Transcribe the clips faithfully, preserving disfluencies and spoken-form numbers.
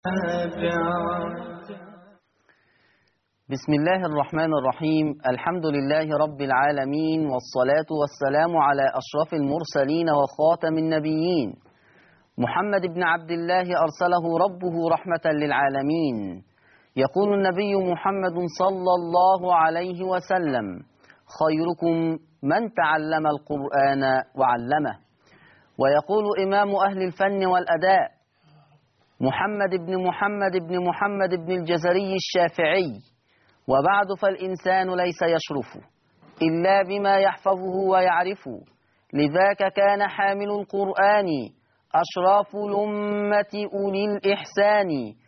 بسم الله الرحمن الرحيم. الحمد لله رب العالمين، والصلاة والسلام على أشرف المرسلين وخاتم النبيين محمد بن عبد الله أرسله ربه رحمة للعالمين. يقول النبي محمد صلى الله عليه وسلم: خيركم من تعلم القرآن وعلمه. ويقول إمام أهل الفن والأداء محمد بن محمد بن محمد بن الجزري الشافعي: وبعد فالإنسان ليس يشرف إلا بما يحفظه ويعرف، لذاك كان حامل القرآن أشراف الأمة أولي الإحسان،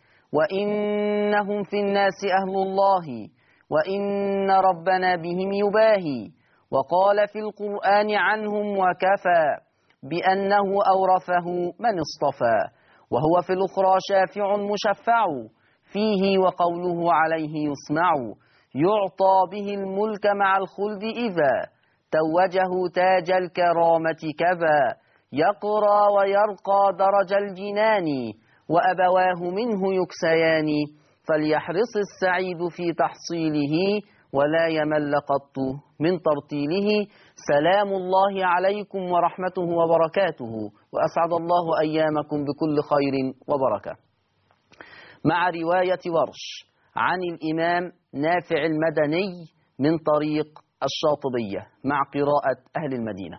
وإنهم في الناس أهل الله، وإن ربنا بهم يباهي، وقال في القرآن عنهم وكفى بأنه أورثه من اصطفى، وهو في الأخرى شافع مشفع فيه، وقوله عليه يسمع، يعطى به الملك مع الخلد إذا توجه تاج الكرامة كذا، يقرى ويرقى درج الجنان، وأبواه منه يكسيان، فليحرص السعيد في تحصيله، ولا يمل قط من ترتيله. سلام الله عليكم ورحمته وبركاته، وأسعد الله أيامكم بكل خير وبركة. مع رواية ورش عن الإمام نافع المدني من طريق الشاطبية مع قراءة أهل المدينة.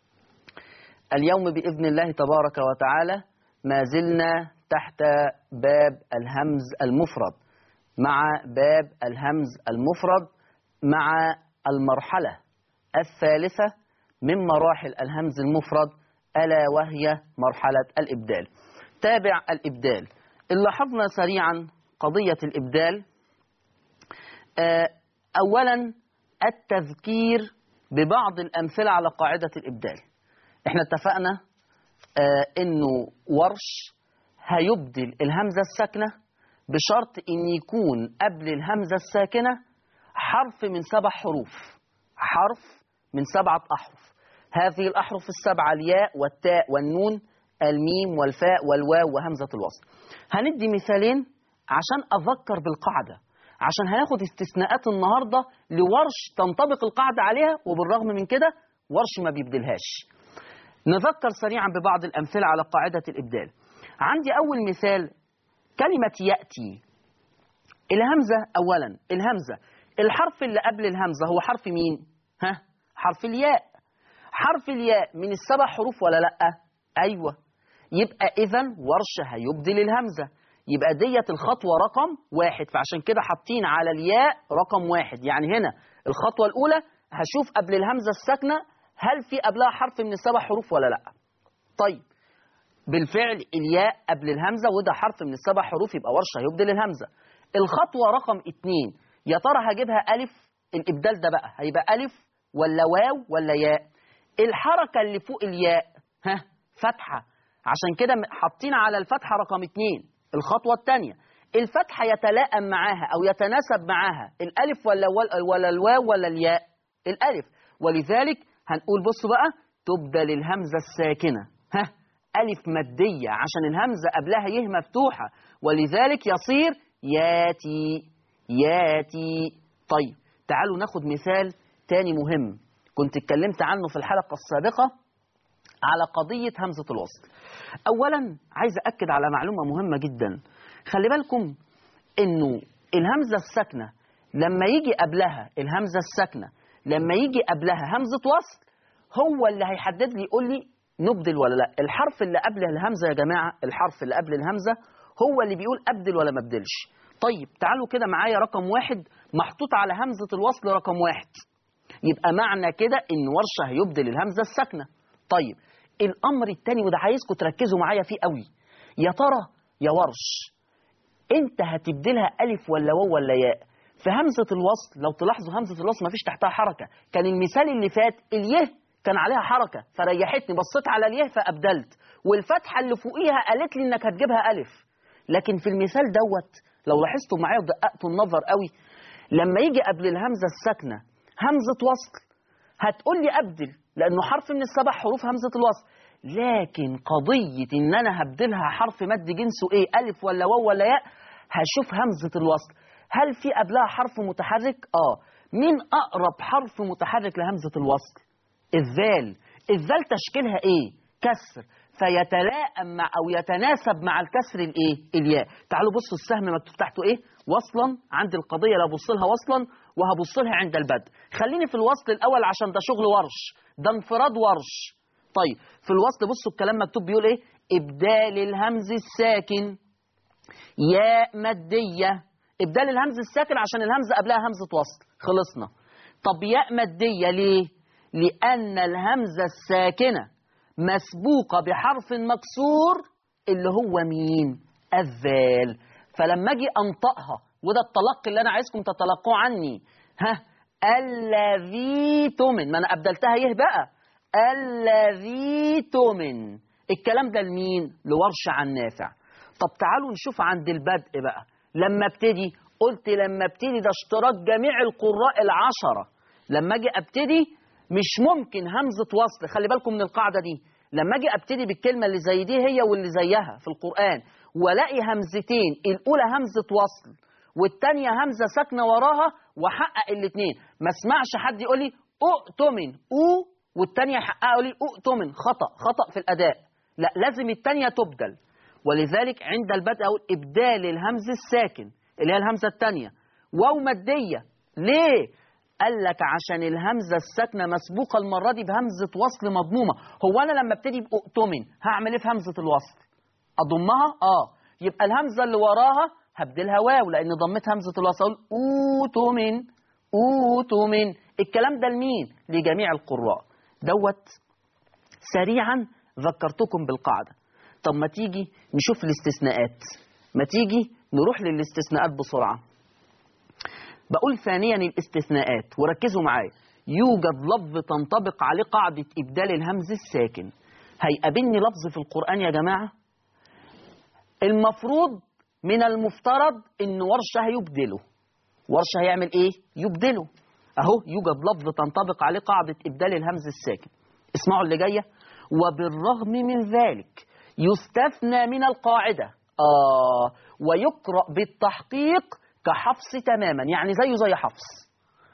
اليوم بإذن الله تبارك وتعالى ما زلنا تحت باب الهمز المفرد، مع باب الهمز المفرد مع المرحلة الثالثة من مراحل الهمز المفرد، ألا وهي مرحلة الإبدال. تابع الإبدال. لاحظنا سريعا قضية الإبدال. أولا التذكير ببعض الأمثلة على قاعدة الإبدال. احنا اتفقنا انه ورش هيبدل الهمزة الساكنة بشرط ان يكون قبل الهمزة الساكنة حرف من سبع حروف، حرف من سبعة أحرف. هذه الأحرف السبعة الياء والتاء والنون، الميم والفاء والواو وهمزة الوصل. هندي مثالين عشان أذكر بالقاعدة، عشان هناخد استثناءات النهاردة لورش تنطبق القاعدة عليها، وبالرغم من كده ورش ما بيبدلهاش. نذكر سريعا ببعض الأمثلة على قاعدة الإبدال. عندي أول مثال كلمة يأتي. الهمزة أولا، الهمزة الحرف اللي قبل الهمزة هو حرف مين؟ ها؟ حرف الياء. حرف الياء من السبع حروف ولا لأ؟ أيوة. يبقى إذن ورش هيبدل الهمزة، يبقى ديت الخطوة رقم واحد، فعشان كده حاطين على الياء رقم واحد. يعني هنا الخطوة الأولى هشوف قبل الهمزة الساكنة هل في قبلها حرف من السبع حروف ولا لأ. طيب بالفعل الياء قبل الهمزة وده حرف من السبع حروف، يبقى ورش هيبدل الهمزة. الخطوة رقم اتنين، يا ترى هجيبها ألف؟ الإبدال ده بقى هيبقى ألف ولا واو ولا ياء؟ الحركة اللي فوق الياء ها فتحة، عشان كده حاطين على الفتحة رقم اتنين. الخطوة الثانية الفتحة يتلائم معاها أو يتناسب معاها الألف ولا ولا الواو ولا الياء؟ الألف. ولذلك هنقول بصوا بقى تبدل الهمزة الساكنة ها ألف مادية عشان الهمزة قبلها يه مفتوحة، ولذلك يصير ياتي ياتي. طيب تعالوا ناخد مثال تاني مهم كنت اتكلمت عنه في الحلقة السابقة على قضية همزة الوصل. أولا عايز أكد على معلومة مهمة جدا. خلي بالكم إنه الهمزة الساكنة لما يجي قبلها الهمزة الساكنة لما يجي قبلها همزة وصل هو اللي هيحدد لي يقول لي نبدل ولا لا. الحرف اللي قبل الهمزة يا جماعة، الحرف اللي قبل الهمزة هو اللي بيقول أبدل ولا ما أبدلش. طيب تعالوا كده معايا رقم واحد محطوط على همزة الوصل رقم واحد، يبقى معنى كده إن ورشة هيبدل الهمزة الساكنة. طيب الأمر الثاني وده عايزكم تركزوا معايا فيه قوي، يا ترى يا ورش أنت هتبدلها ألف ولا واو ولا ياء؟ في همزة الوصل لو تلاحظوا همزة الوصل ما فيش تحتها حركة. كان المثال اللي فات اليه كان عليها حركة فريحتني، بصيت على اليه فأبدلت، والفتحة اللي فوقيها قالت لي إنك هتجيبها ألف. لكن في المثال دوت لو لاحظتوا معايا ودققتوا النظر قوي، لما يجي قبل الهمزة الساكنة همزة وصل هتقول لي أبدل لأنه حرف من السبع حروف همزة الوصل. لكن قضية إن أنا هبدلها حرف مد جنسه إيه، ألف ولا واو ولا ياء، هشوف همزة الوصل هل في قبلها حرف متحرك؟ آه. مين أقرب حرف متحرك لهمزة الوصل؟ الذال. الذال تشكيلها إيه؟ كسر، فيتلائم مع أو يتناسب مع الكسر الإيه؟ الياء. تعالوا بصوا السهم مكتوب تحته إيه؟ وصلا. عند القضية لا أبص لها وصلا وهبص لها عند البدء. خليني في الوصل الأول عشان ده شغل ورش، ده انفراد ورش. طيب في الوصل بصوا الكلام مكتوب بيقول إيه؟ إبدال الهمز الساكن ياء مادية. إبدال الهمز الساكن عشان الهمزة قبلها همزة وصل، خلصنا. طب ياء مادية ليه؟ لأن الهمزة الساكنة مسبوقة بحرف مكسور اللي هو مين؟ الذال. فلما أجي أنطقها، وده التلقي اللي أنا عايزكم تتلقوه عني، ها، الذي تؤمن، ما أنا أبدلتها يه بقى، الذي تؤمن. الكلام ده لمين؟ لورش عن نافع. طب تعالوا نشوف عند البدء بقى. لما ابتدي قلت لما ابتدي ده اشتراك جميع القراء العشرة. لما اجي ابتدي مش ممكن همزة وصل، خلي بالكم من القاعدة دي. لما اجي ابتدي بالكلمة اللي زي دي هي واللي زيها في القرآن والاقي همزتين، الاولى همزة وصل والتانية همزة ساكنة وراها واحقق الاثنين، ما اسمعش حد يقول لي اؤتمن او والتانية يحققها يقول لي اؤتمن، خطأ خطأ في الاداء. لا، لازم التانية تبدل. ولذلك عند البدء أقول إبدال الهمز الساكن اللي هي الهمزة الثانية واو مادية. ليه؟ قال لك عشان الهمزة الساكنة مسبوقة المرة دي بهمزة وصل مضمومة. هو أنا لما ابتدي بأؤتمن هعمل إيه في همزة الوصل؟ أضمها؟ آه. يبقى الهمزة اللي وراها هبدلها واو لأن ضمت همزة الوصل، أقول أوتمن أوتمن. الكلام ده لمين؟ لجميع القراء. دوت سريعا ذكرتكم بالقاعدة. طب ما تيجي نشوف الاستثناءات، ما تيجي نروح للاستثناءات بسرعة. بقول ثانيا الاستثناءات وركزوا معايا. يوجد لفظ تنطبق عليه قاعدة إبدال الهمز الساكن. هيقابلني لفظ في القرآن يا جماعة المفروض من المفترض إن ورشة هيبدله. ورشة هيعمل إيه؟ يبدله. أهو يوجد لفظ تنطبق عليه قاعدة إبدال الهمز الساكن. اسمعوا اللي جاية. وبالرغم من ذلك يستثنى من القاعدة آه ويقرأ بالتحقيق كحفص تماما، يعني زيه زي حفص.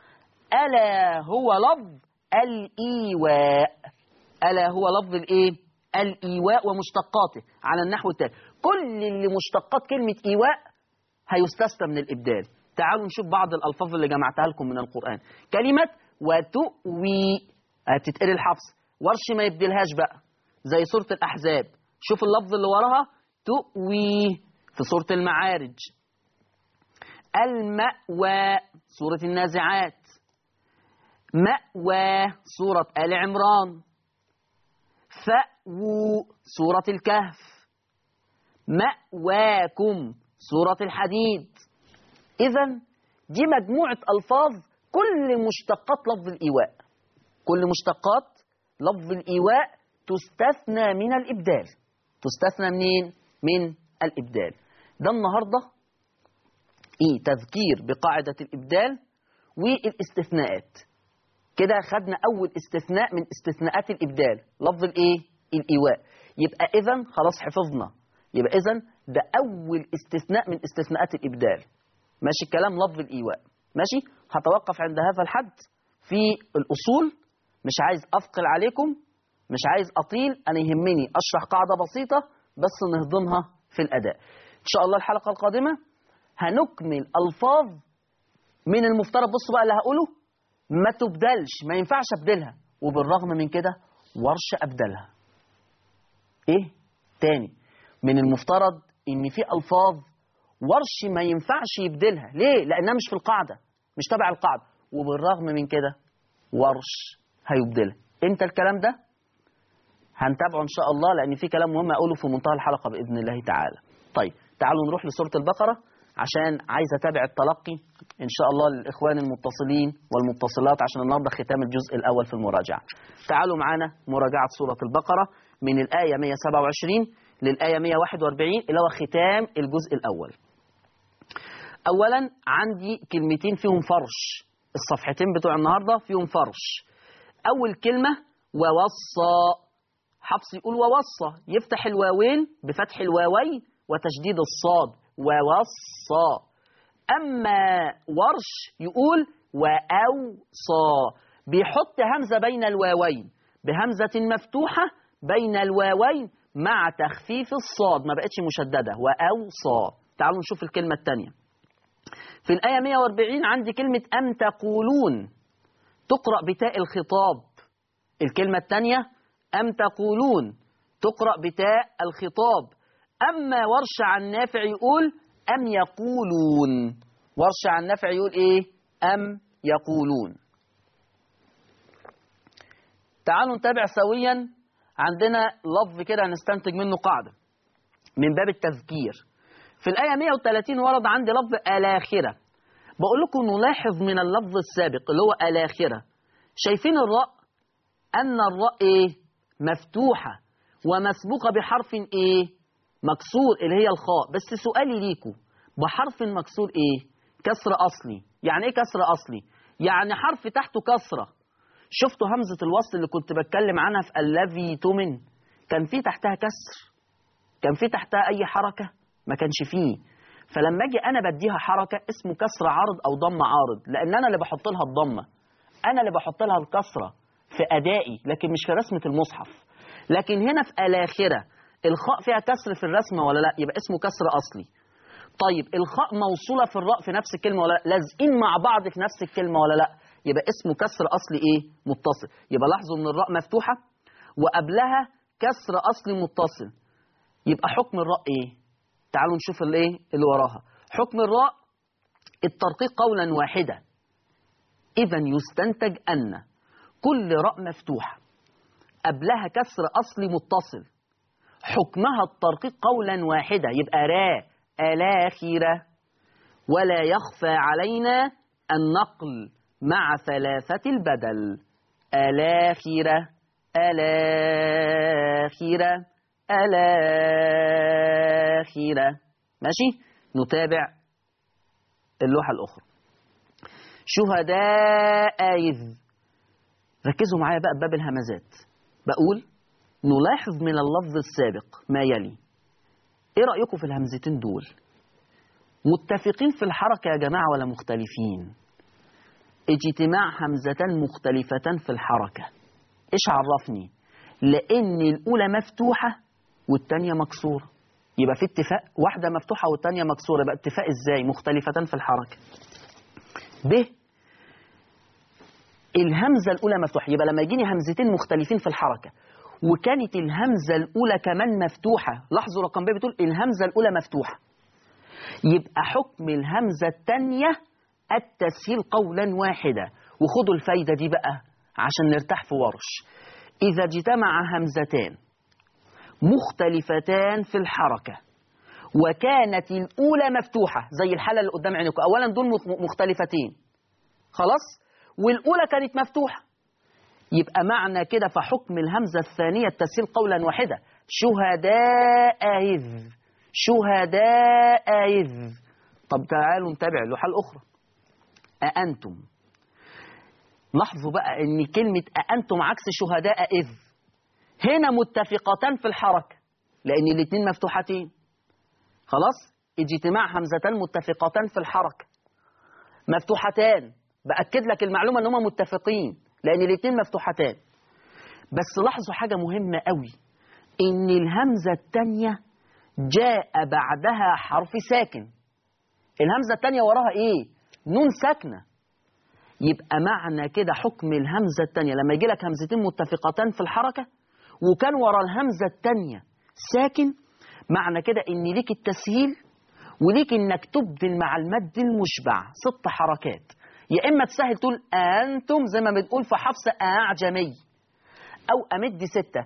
ألا هو لفظ الإيواء. ألا هو لفظ الإيه؟ الإيواء ومشتقاته على النحو التالي. كل اللي مشتقات كلمة إيواء هيستثنى من الإبدال. تعالوا نشوف بعض الألفاظ اللي جمعتها لكم من القرآن. كلمة وتؤوي هتتقري الحفص، ورش ما يبدلهاش بقى زي سورة الأحزاب. شوف اللفظ اللي وراها تؤوي في سورة المعارج. المأوى سورة النازعات. مأوى سورة آل عمران. فأووا سورة الكهف. مأواكم سورة الحديد. إذن دي مجموعة ألفاظ كل مشتقات لفظ الإيواء. كل مشتقات لفظ الإيواء تستثنى من الإبدال. تستثنى منين؟ من الإبدال. ده النهاردة إيه؟ تذكير بقاعدة الإبدال والاستثناءات. كده خدنا أول استثناء من استثناءات الإبدال، لفظ الإيه؟ الإيواء. يبقى إذن خلاص حفظنا. يبقى إذن ده أول استثناء من استثناءات الإبدال. ماشي الكلام؟ لفظ الإيواء. ماشي؟ هتوقف عند هذا الحد في الأصول. مش عايز أثقل عليكم، مش عايز أطيل، أنا يهمني أشرح قاعدة بسيطة بس نهضمها في الأداء. إن شاء الله الحلقة القادمة هنكمل ألفاظ من المفترض. بصوا بقى اللي هقوله ما تبدلش، ما ينفعش أبدلها، وبالرغم من كده ورش أبدلها. إيه؟ تاني، من المفترض إن في ألفاظ ورش ما ينفعش يبدلها. ليه؟ لأنها مش في القاعدة، مش تبع القاعدة، وبالرغم من كده ورش هيبدلها. امتى الكلام ده؟ هنتابعه ان شاء الله لان في كلام مهم اقوله في منتهى الحلقه باذن الله تعالى. طيب تعالوا نروح لسوره البقره عشان عايز اتابع التلقي ان شاء الله للاخوان المتصلين والمتصلات عشان النهارده ختام الجزء الاول في المراجعه. تعالوا معانا مراجعه سوره البقره من الايه مئة وسبعة وعشرين للايه مئة وواحد وأربعين اللي هو ختام الجزء الاول. اولا عندي كلمتين فيهم فرش، الصفحتين بتوع النهارده فيهم فرش. أول كلمة ووصى، حفص يقول ووصى، يفتح الواوين بفتح الواوين وتشديد الصاد ووصى. أما ورش يقول وأوصى، بيحط همزة بين الواوين بهمزة مفتوحة بين الواوين مع تخفيف الصاد، ما بقتش مشددة، وأوصى. تعالوا نشوف الكلمة الثانية في الآية مئة وأربعين. عندي كلمة أم تقولون تقرأ بتاء الخطاب. الكلمة الثانية أم تقولون تقرأ بتاء الخطاب. أما ورش عن نافع يقول أم يقولون، ورش عن نافع يقول إيه؟ أم يقولون. تعالوا نتابع سويا. عندنا لفظ كده هنستنتج منه قاعدة من باب التذكير. في الآية مئة وثلاثين ورد عندي لفظ الآخرة. بقول لكم نلاحظ من اللفظ السابق اللي هو الآخرة، شايفين الراء؟ أن الراء إيه؟ مفتوحة ومسبوقة بحرف إيه؟ مكسور اللي هي الخاء. بس سؤالي ليكم، بحرف مكسور إيه؟ كسر أصلي. يعني إيه كسر أصلي؟ يعني حرف تحته كسرة. شفتوا همزة الوصل اللي كنت بتكلم عنها في الذي تمن؟ كان في تحتها كسر؟ كان في تحتها أي حركة؟ ما كانش فيه. فلما أجي أنا بديها حركة اسمه كسر عارض أو ضم عارض، لأن أنا اللي بحط لها الضمة، أنا اللي بحط لها الكسرة في أدائي، لكن مش في رسمة المصحف. لكن هنا في الآخرة الخاء فيها كسر في الرسمة ولا لا؟ يبقى اسمه كسر أصلي. طيب الخاء موصولة في الراء في نفس الكلمة ولا لا؟ لازقين مع بعض في نفس الكلمة ولا لا؟ يبقى اسمه كسر أصلي إيه؟ متصل. يبقى لاحظوا إن الراء مفتوحة وقبلها كسر أصلي متصل. يبقى حكم الراء إيه؟ تعالوا نشوف الإيه اللي وراها. حكم الراء الترقيق قولا واحدا. إذا يستنتج أن كل راء مفتوحة قبلها كسر أصلي متصل حكمها الترقيق قولا واحدا، يبقى را الآخرة. ولا يخفى علينا النقل مع ثلاثة البدل، الآخرة الآخرة الآخرة. ماشي؟ نتابع اللوحة الأخرى. شهداء إذ. ركزوا معايا بقى بباب الهمزات. بقول نلاحظ من اللفظ السابق ما يلي. ايه رأيكم في الهمزتين دول؟ متفقين في الحركة يا جماعة ولا مختلفين؟ اجتماع همزتان مختلفتان في الحركة. ايش عرفني؟ لأن الأولى مفتوحة والتانية مكسورة، يبقى في اتفاق. واحدة مفتوحة والتانية مكسورة، يبقى اتفاق ازاي؟ مختلفتان في الحركة. ب الهمزة الأولى مفتوحة، يبقى لما يجيني همزتين مختلفين في الحركة وكانت الهمزة الأولى كمان مفتوحة، لاحظوا رقم ب بتقول الهمزة الأولى مفتوحة، يبقى حكم الهمزة الثانية التسهيل قولا واحدا. وخدوا الفايدة دي بقى عشان نرتاح في ورش. إذا اجتمع همزتان مختلفتان في الحركة وكانت الأولى مفتوحة زي الحالة اللي قدام عينكم، أولا دول مختلفتين خلاص، والأولى كانت مفتوحة، يبقى معنى كده فحكم الهمزة الثانية التسهيل قولا واحدا. شهداء إذ شهداء إذ. طب تعالوا نتابع اللوحة الأخرى. أأنتم. لاحظوا بقى إن كلمة أأنتم عكس شهداء إذ. هنا متفقتان في الحركة لأن الاثنين مفتوحتين خلاص. اجتماع همزتان متفقتان في الحركة مفتوحتان، بأكد لك المعلومة إن هم متفقين لأن الاثنين مفتوحتان. بس لاحظوا حاجة مهمة قوي، إن الهمزة الثانية جاء بعدها حرف ساكن. الهمزة الثانية وراها إيه؟ نون ساكنة. يبقى معنى كده حكم الهمزة الثانية لما يجي لك همزتين متفقتان في الحركة وكان ورا الهمزة الثانية ساكن، معنى كده إن ليك التسهيل وليك إنك تبدل مع المد المشبع ست حركات. يا إما تسهل تقول أنتم زي ما بنقول في حفص أعجمي، أو أمد ستة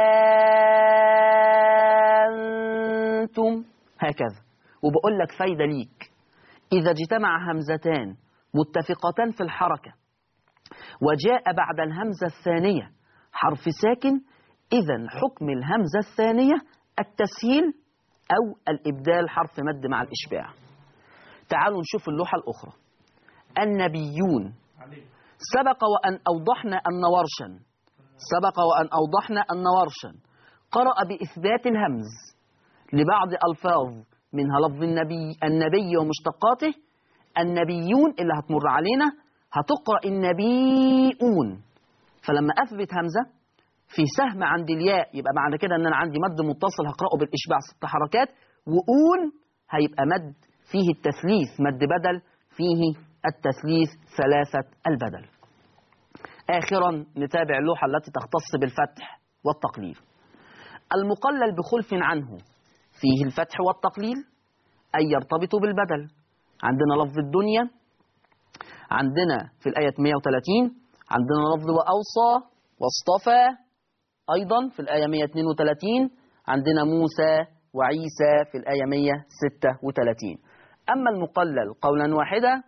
أنتم هكذا. وبقول لك فايدة ليك، إذا اجتمع همزتان متفقتان في الحركة وجاء بعد الهمزة الثانية حرف ساكن، إذن حكم الهمزة الثانية التسهيل أو الإبدال حرف مد مع الإشباع. تعالوا نشوف اللوحة الأخرى. النبيون. سبق وأن أوضحنا أن ورشا سبق وأن أوضحنا أن ورشا قرأ بإثبات الهمز لبعض ألفاظ منها لفظ النبي النبي ومشتقاته. النبيون اللي هتمر علينا هتقرأ النبيون، فلما أثبت همزة في سهم عند الياء يبقى معنى كده أن أنا عندي مد متصل هقرأه بالإشباع ست حركات، وأون هيبقى مد فيه التثليث مد بدل فيه التثليث ثلاثة البدل. آخرا نتابع اللوحة التي تختص بالفتح والتقليل. المقلل بخلف عنه فيه الفتح والتقليل أي يرتبط بالبدل. عندنا لفظ الدنيا، عندنا في الآية مئة وثلاثين عندنا لفظ وأوصى واصطفى، أيضا في الآية مئة واثنين وثلاثين عندنا موسى وعيسى في الآية مئة وستة وثلاثين. أما المقلل قولا واحدا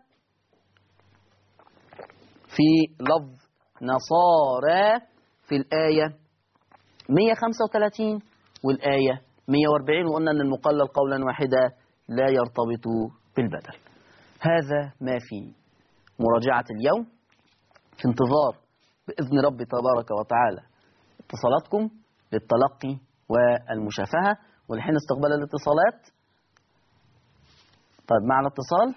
في لفظ نصارى في الآية مئة وخمسة وثلاثين والآية مئة وأربعين، وقلنا أن المقلل قولا واحدا لا يرتبط بالبدل. هذا ما في مراجعة اليوم، في انتظار بإذن ربي تبارك وتعالى اتصالاتكم للتلقي والمشافهة، والحين استقبال الاتصالات. طيب معنا اتصال.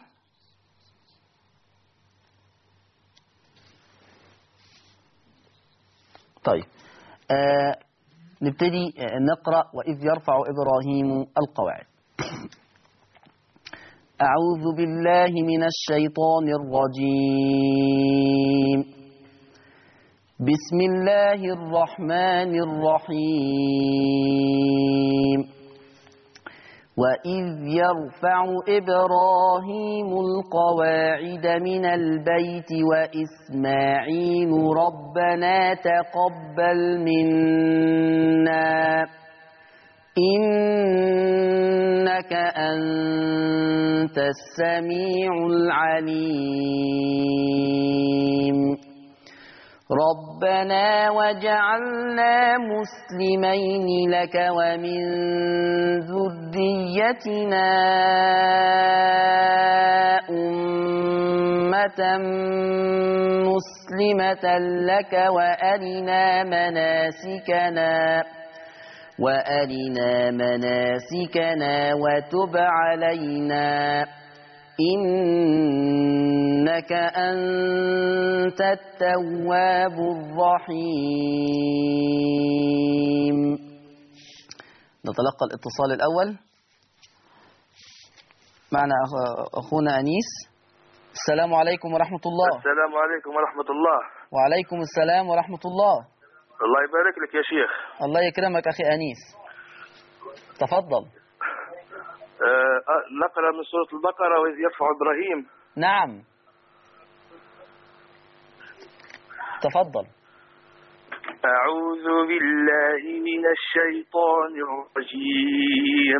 طيب آه نبتدي نقرأ وإذ يرفع إبراهيم القواعد. أعوذ بالله من الشيطان الرجيم. بسم الله الرحمن الرحيم. وإذ يرفع إبراهيم القواعد من البيت وإسماعيل ربنا تقبل منا إنك أنت السميع العليم. ربنا وجعلنا مسلمين لك ومن ذريتنا أمة مسلمة لك وأرنا مناسكنا وأرنا مناسكنا وتب علينا إنك أنت التواب الرحيم. نتلقى الاتصال الأول. معنا أخونا أنيس. السلام عليكم ورحمة الله. السلام عليكم ورحمة الله. وعليكم السلام ورحمة الله. الله يبارك لك يا شيخ. الله يكرمك أخي أنيس، تفضل. أه نقرأ من سورة البقرة وإذ يرفع إبراهيم. نعم تفضل. أعوذ بالله من الشيطان الرجيم.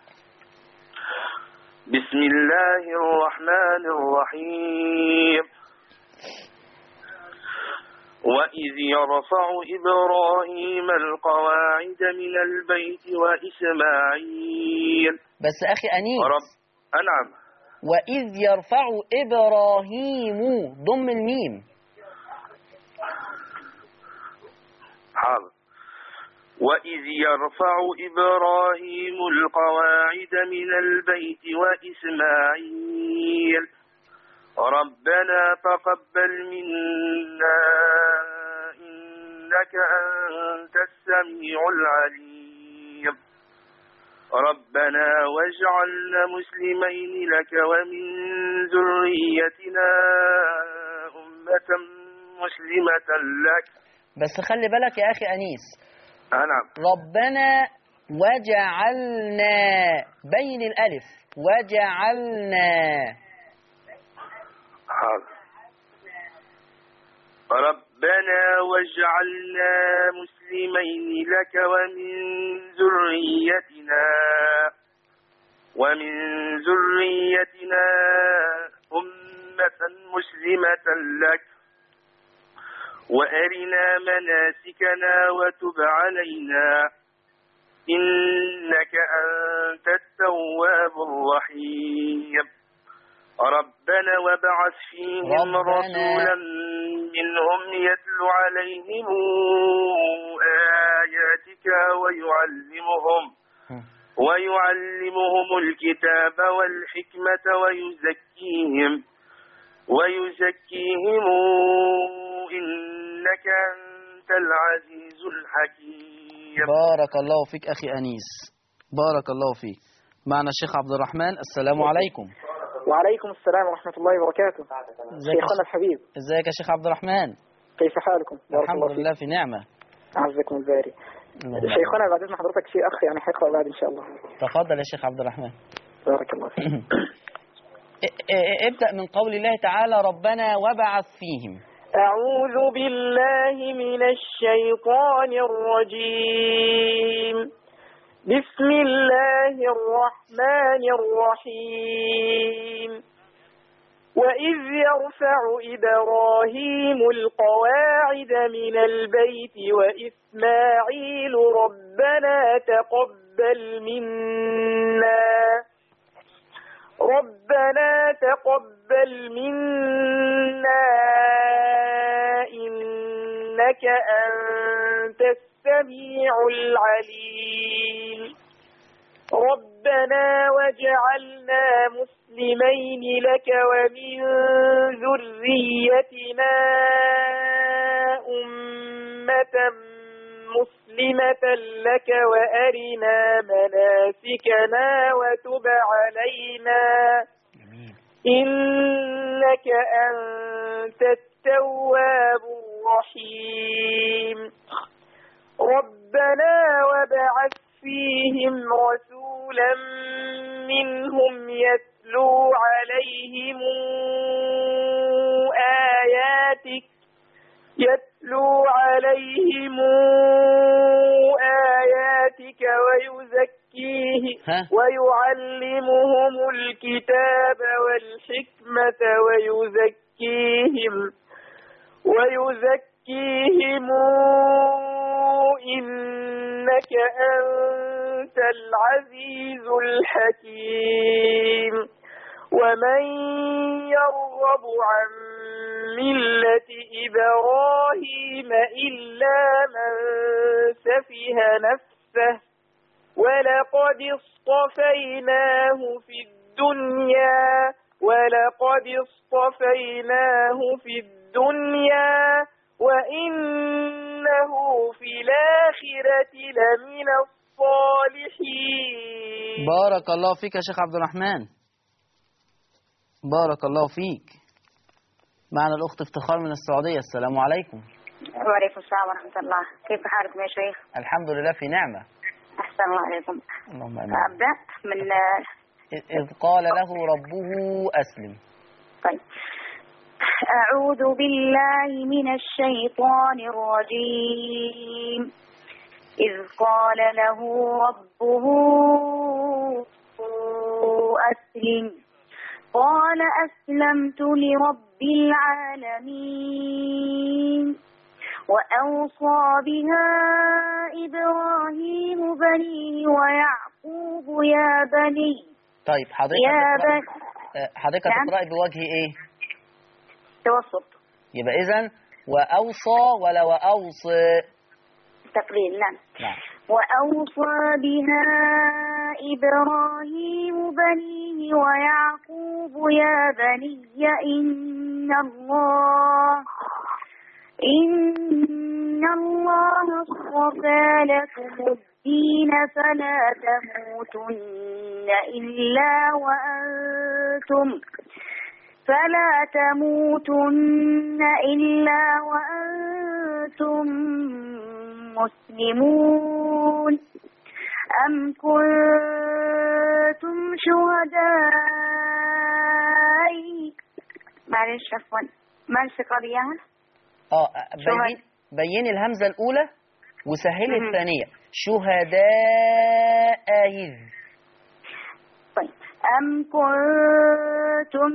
بسم الله الرحمن الرحيم. وإذ يرفع إبراهيم القواعد من البيت وإسماعيل. بس أخي أنيس رب أنعم. وإذ يرفع إبراهيم ضم الميم. حاضر. وإذ يرفع إبراهيم القواعد من البيت وإسماعيل ربنا تقبل منا إنك أنت السميع العليم. ربنا واجعلنا مسلمين لك ومن ذريتنا أمة مسلمة لك. بس خلي بالك يا أخي أنيس. نعم. ربنا وجعلنا بين الألف وجعلنا. حاضر. ربنا واجعلنا مسلمين لك ومن ذريتنا ومن ذريتنا أمة مسلمة لك وأرنا مناسكنا وتب علينا إنك أنت التواب الرحيم. ربنا وابعث فيهم رسولا منهم يتلو عليهم آياتك ويعلمهم ويعلمهم الكتاب والحكمة ويزكيهم ويزكيهم إنك أنت العزيز الحكيم. بارك الله فيك أخي أنيس، بارك الله فيك. معنا الشيخ عبد الرحمن. السلام عليكم. وعليكم السلام ورحمة الله وبركاته. شيخنا الحبيب، ازيك يا شيخ عبد الرحمن؟ كيف حالكم؟ بارك الحمد الله فيك. لله في نعمة. أعزكم الباري. شيخنا بعد إذن حضرتك في أخ يعني حيقرأ بعد إن شاء الله. تفضل يا شيخ عبد الرحمن. بارك الله فيك. ابدأ من قول الله تعالى ربنا وابعث فيهم. أعوذ بالله من الشيطان الرجيم. بسم الله الرحمن الرحيم. وإذ يرفع إبراهيم القواعد من البيت وإسماعيل ربنا تقبل منا ربنا تقبل منا إنك أنت السميع العليم. ربنا واجعلنا مسلمين لك ومن ذريتنا أمة مسلمة لك وأرنا مناسكنا وتب علينا إنك أنت التواب الرحيم. ربنا وابعث فيهم رسولا منهم يتلو عليهم آياتك يتلو عليهم آياتك ويزكيه ويعلمهم الكتاب والحكمة ويزكيهم ويزكيهم إنك أنت العزيز الحكيم. ومن يرغب عن ملة إبراهيم إلا من سفه نفسه ولقد اصطفيناه في الدنيا ولقد اصطفيناه في الدنيا وإنه في الآخرة لمن الصالحين. بارك الله فيك يا شيخ عبد الرحمن، بارك الله فيك. معنا الأخت افتخار من السعودية. السلام عليكم. وعليكم السلام ورحمة الله. كيف حالكم يا شيخ؟ الحمد لله في نعمة. أحسن الله عليكم. اللهم آمين. أبدأ من إذ قال له ربه أسلم. طيب. أعوذ بالله من الشيطان الرجيم. إذ قال له ربه أسلم قال أسلمت لرب العالمين. وأوصى بها إبراهيم بنيه ويعقوب يا بني. طيب حضرتك يا تقرأ... بني حضرتك نعم. تقرأي بوجه إيه؟ توسط. يبقى إذن وأوصى ولا وأوصى؟ تقليل. نعم. نعم. وأوصى بها إبراهيم بنيه ويعقوب يا بني إن الله إن الله اصطفى لكم الدين فلا تموتن إلا وأنتم فلا تموتن إلا وأنتم مسلمون. أم كنتم شهداء معلش عفوا معلش قضيها اه بين بين الهمزة الأولى وسهل الثانية. شهداء إذ. طيب. أم كنتم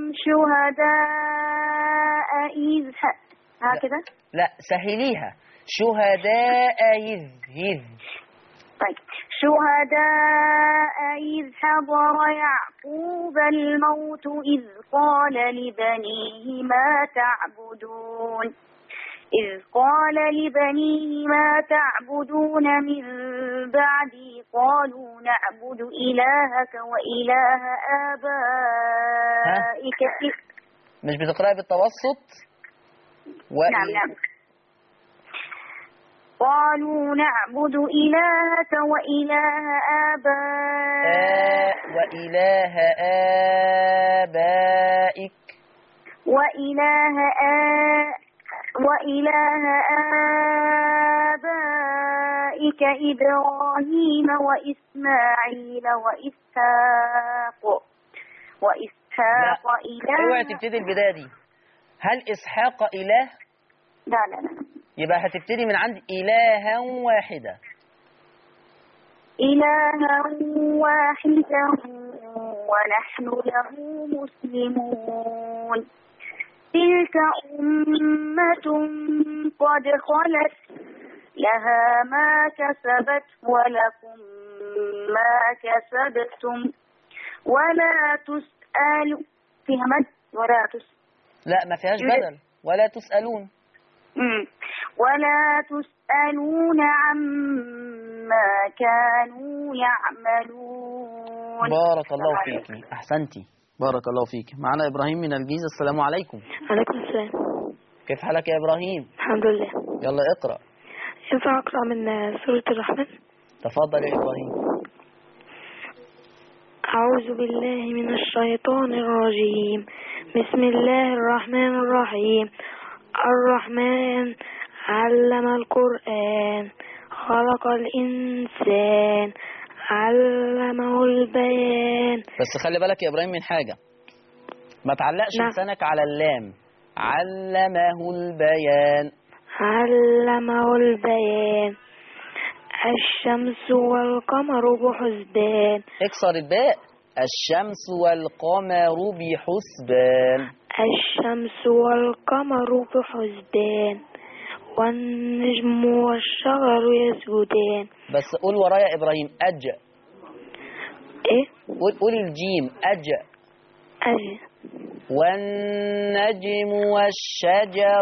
شهداء إذ هكذا. لا سهليها. شهداء إذ إذ. طيب. شهداء إذ حضر يعقوب الموت إذ قال لبنيه ما تعبدون إذ قال لبنيه ما تعبدون من بعدي قالوا نعبد إلهك وإله آبائك. مش بتقرأي بالتوسط؟ وإن... نعم نعم. قالوا نعبد إلهك وإله آبائك آ... وإله آبائك وإله آ... وإله آبائك إبراهيم وإسماعيل وإسحاق وإسحاق إله. اوعي تبتدي البداية دي. هل إسحاق إله؟ لا لا لا. يبقى هتبتدي من عند إلها واحدة. إلها واحدا ونحن له مسلمون. تلك أمة قد خلت لها ما كسبت ولكم ما كسبتم ولا تسأل فيها مد ولا تسأل. لا ما فيهاش بدل ولا تسألون. مم. ولا تسألون عما كانوا يعملون. بارك الله فيك، أحسنتي، بارك الله فيك. معنا إبراهيم من الجيزة. السلام عليكم. عليكم السلام. كيف حالك يا إبراهيم؟ الحمد لله. يلا اقرأ. ينفع أقرأ من سورة الرحمن؟ تفضل يا إبراهيم. أعوذ بالله من الشيطان الرجيم. بسم الله الرحمن الرحيم. الرحمن علم القرآن خلق الإنسان علمه البيان. بس خلي بالك يا إبراهيم من حاجة، ما تعلقش نعم. لسانك على اللام. علمه البيان. علمه البيان. الشمس والقمر بحسبان. اكسر الباء. الشمس والقمر بحسبان. الشمس والقمر بحسبان والنجم والشجر يسجدان. بس قول ورايا يا إبراهيم أج. إيه؟ قول, قول الجيم أج. أج. والنجم والشجر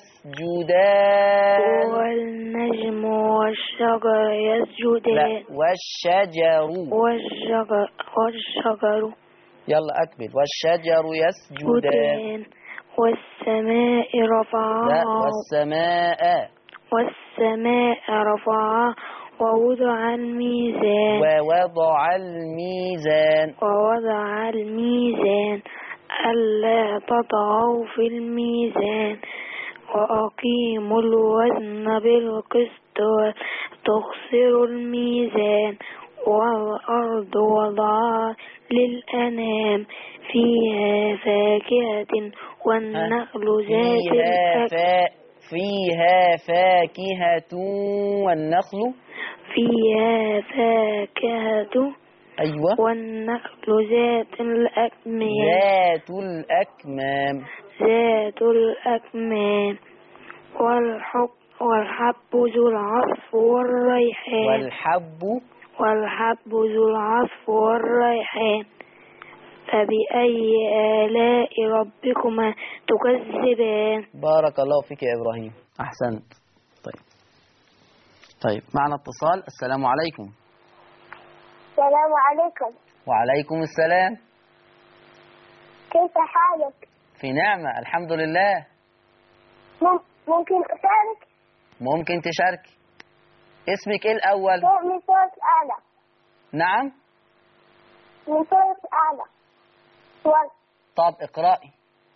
يسجدان. والنجم والشجر يسجدان. لا والشجر. والشجر والشجر. يلا أكمل. والشجر يسجدان. والسماء رفعها. لا والسماء. والسماء رفعها ووضع الميزان. ووضع الميزان. ووضع الميزان ألا تطغوا في الميزان وأقيموا الوزن بالقسط وتخسروا الميزان. والأرض وضعها للأنام فيها فاكهة والنخل ذات الأكل. فيها فاكهة والنخل. فيها فاكهة. أيوة. والنخل ذات الأكمام. ذات الأكمام. ذات الأكمام. والحب والحب ذو العصف والريحان. والحب. والحب ذو العصف والريحان. فبأي آلاء ربكما تكذبان. بارك الله فيك يا إبراهيم، أحسنت. طيب طيب معنا اتصال. السلام عليكم. السلام عليكم. وعليكم السلام. كيف حالك؟ في نعمة الحمد لله. ممكن أشارك؟ ممكن تشاركي. اسمك ايه الأول؟ من صوت أعلى. نعم من صوت أعلى. طب اقرأي.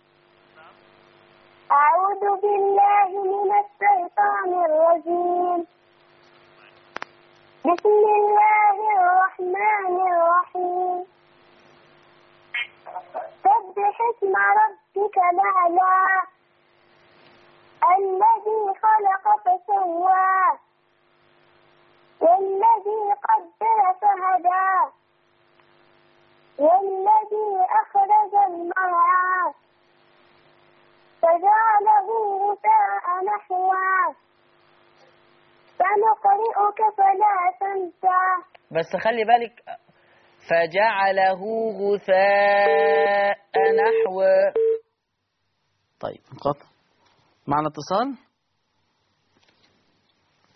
أعوذ بالله من الشيطان الرجيم. بسم الله الرحمن الرحيم. سبح اسم ربك الأعلى الذي خلق فسوى والذي قدر فهدى والذي أخرج المرعى فجعله غثاء نحوا سنقرئك فلا تنسى. بس خلي بالك فجعله غثاء نحو. طيب انقطع. معنا اتصال.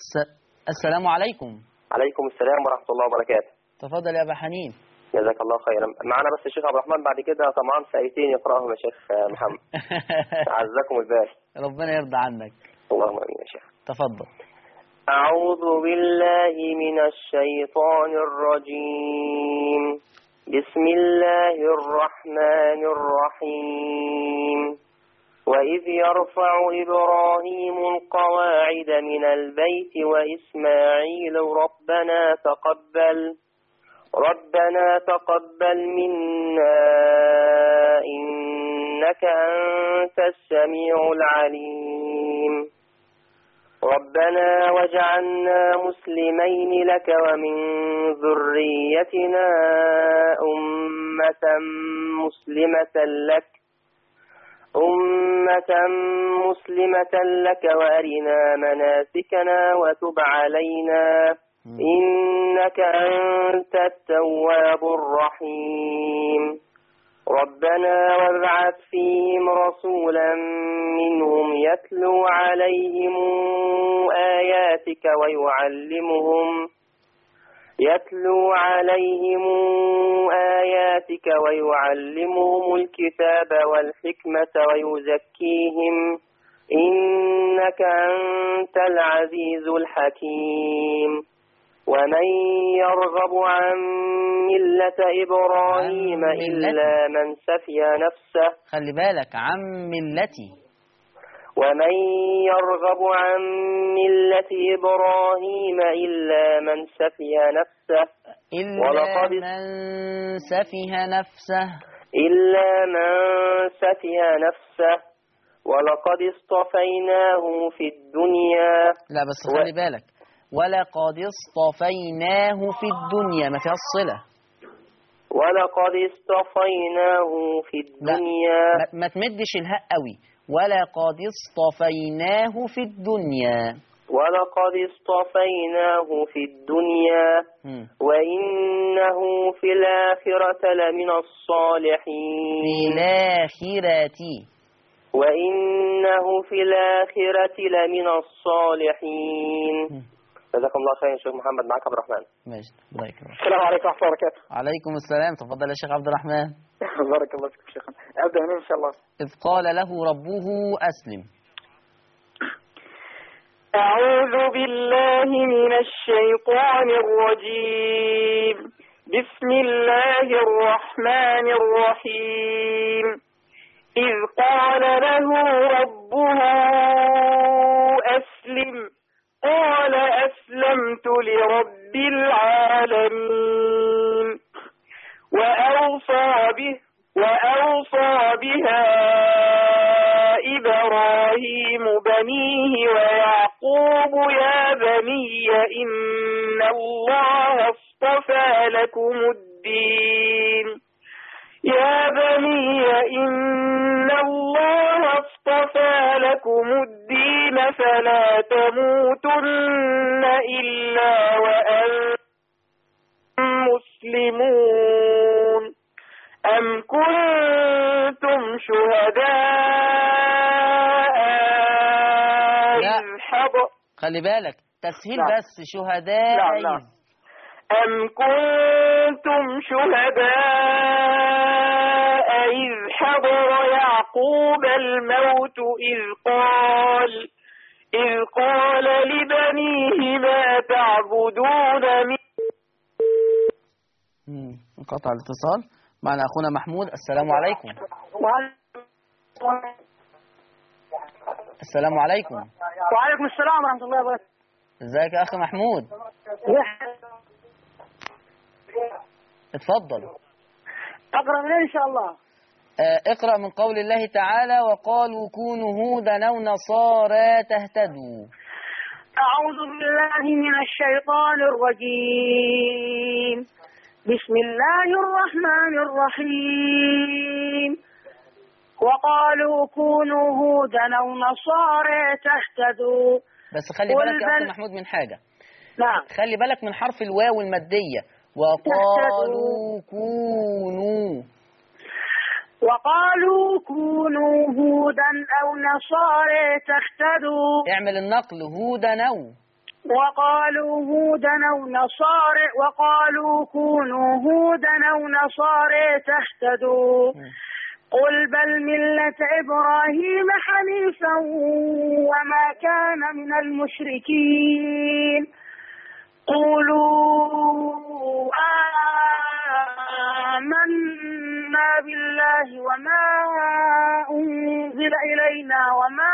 الس- السلام عليكم. عليكم السلام ورحمة الله وبركاته. تفضل يا أبا حنين. جزاك الله خيرا. معنا بس الشيخ عبد الرحمن بعد كده طبعا في آيتين يقرأهم يا شيخ محمد. عزكم الباري. ربنا يرضى عنك. اللهم آمين يا شيخ. تفضل. أعوذ بالله من الشيطان الرجيم. بسم الله الرحمن الرحيم. وإذ يرفع إبراهيم القواعد من البيت وإسماعيل ربنا تقبل ربنا تقبل منا إنك أنت السميع العليم. ربنا واجعلنا مسلمين لك ومن ذريتنا أمة مسلمة لك أمة مسلمة لك وأرنا مناسكنا وتب علينا إنك أنت التواب الرحيم. ربنا وابعث فيهم رسولا منهم يتلو عليهم آياتك ويعلمهم يتلو عليهم آياتك ويعلمهم الكتاب والحكمة ويزكيهم إنك أنت العزيز الحكيم. ومن يرغب عن ملة إبراهيم عن إلا من سفي نفسه. خلي بالك عن ملتي. ومن يرغب عن ملة إبراهيم إلا من سفي نفسه إلا ولقد من سفه نفسه إلا من سفي نفسه ولقد اصطفيناه في الدنيا. لا بس خلي و... بالك ولقد اصطفيناه في الدنيا ما فيها الصلة. ولقد اصطفيناه في الدنيا. لا ما, ما تمدش الهاء قوي. ولقد اصطفيناه في الدنيا. ولقد اصطفيناه في الدنيا م. وإنه في الآخرة لمن الصالحين. في الآخرة. وإنه في الآخرة لمن الصالحين. م. جزاكم الله خيرا شيخ محمد. معك عبد الرحمن. ماشي. بارك الله. السلام عليكم ورحمة الله وبركاته. عليكم السلام. تفضل يا شيخ عبد الرحمن. بارك الله فيكم شيخنا. أبدأ منين إن شاء الله؟ إذ قال له ربه أسلم. أعوذ بالله من الشيطان الرجيم. بسم الله الرحمن الرحيم. إذ قال له ربه أسلم قال أسلمت لرب العالمين. وأوصى به وأوصى بها إبراهيم بنيه ويعقوب يا بني إن الله اصطفى لكم الدين يا بني إن الله اصطفى لكم الدين فلا تموتن إلا وأنتم مسلمون. أم كنتم شهداء لا. إذ حضر خلي بالك تسهيل نعم. بس شهداء. نعم نعم. أم كنتم شهداء إذ حضر يعقوب الموت إذ قال إذ قال لبنيه ما تعبدون من. انقطع الاتصال. معنا أخونا محمود. السلام عليكم. السلام عليكم. وعليكم السلام ورحمة الله وبركاته. ازيك يا أخي محمود؟ اتفضل. أقرأ منين إن شاء الله؟ آه اقرأ من قول الله تعالى وقالوا كونوا هودا أو نصارى تهتدوا. أعوذ بالله من الشيطان الرجيم. بسم الله الرحمن الرحيم. وقالوا كونوا هودا أو نصارى تهتدوا. بس خلي بالك يا أخي محمود من حاجة. نعم. خلي بالك من حرف الواو المادية. وقالوا كونوا وقالوا كونوا هودا أو نصارى تهتدوا. اعمل النقل هودا أو وقالوا هودا أو نصارى وقالوا كونوا هودا أو نصارى تهتدوا قل بل ملة إبراهيم حنيفا وما كان من المشركين قولوا آمنا بالله وما أنزل إلينا وما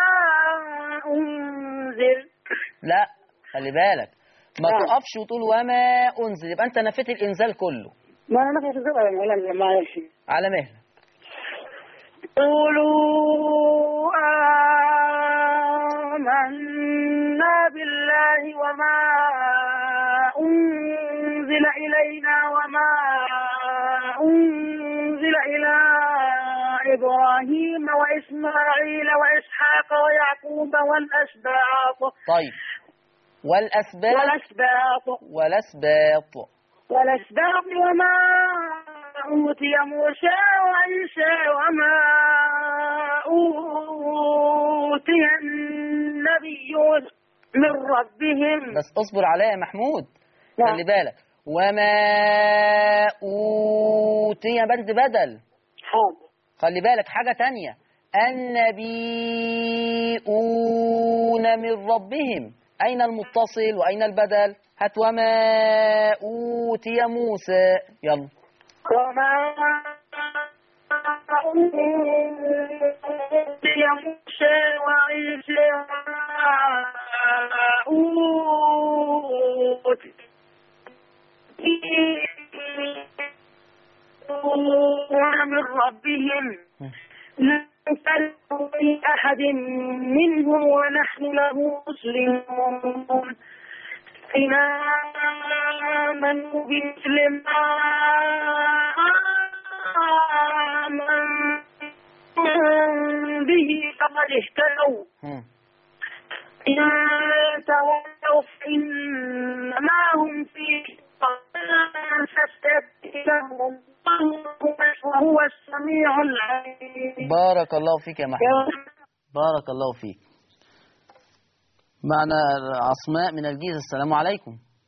أنزل. لا خلي بالك ما آه. تقفش وتقول وما أنزل، يبقى أنت نفيت الإنزال كله. ما أنا نفيت الإنزال ولا ما يمشي على مهلك. قولوا آمنا بالله وما أنزل إلينا وما أنزل إلى إبراهيم وإسماعيل وإسحاق ويعقوب والأسباط. طيب والأسباط والأسباط والأسباط والأسباط وما أوتي موسى وعيسى وما أوتي النبيون من ربهم. بس اصبر عليا يا محمود. لا. خلي بالك وما أوتي بند بدل. حاضر. خلي بالك حاجة تانية النبيون من ربهم، أين المتصل وأين البدل؟ هات وما أوتي موسى. يلا وما أوتي موسى وعيسى أوتي من ربهم لا نفرق بين أحد منهم ونحن له مسلمون. إن آمنوا بمثل ما آمنوا به فقد اهتدوا إن تولوا فإنما هم في فاستبدلهم وهو السميع العليم. بارك الله فيك يا محمود. بارك الله فيك. معنا عصماء من الجيزة. السلام عليكم.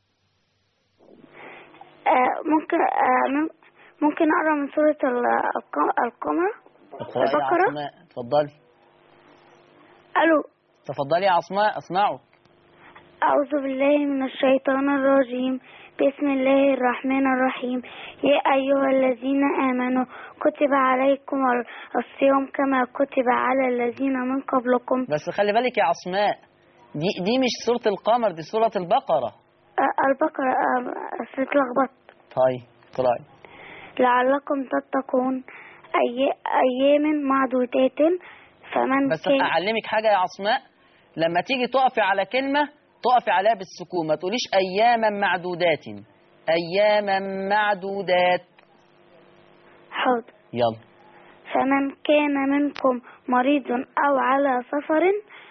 آه ممكن آه ممكن أقرأ من سورة القمر البقرة؟ عصماء اتفضلي. ألو تفضلي يا عصماء أسمعك. أعوذ بالله من الشيطان الرجيم. بسم الله الرحمن الرحيم. يا أيها الذين آمنوا كتب عليكم الصيام كما كتب على الذين من قبلكم. بس خلي بالك يا عصماء دي دي مش سورة القمر، دي سورة البقرة. آه البقرة آه اتلخبطت. طيب اقرأي. لعلكم تتقون أي أيام معدودات فمن بس كان. أعلمك حاجة يا عصماء، لما تيجي تقفي على كلمة تقفي عليها بالسكون، ما تقوليش أياما معدودات، أياما معدودات. حاضر. يلا. فمن كان منكم مريض أو على سفر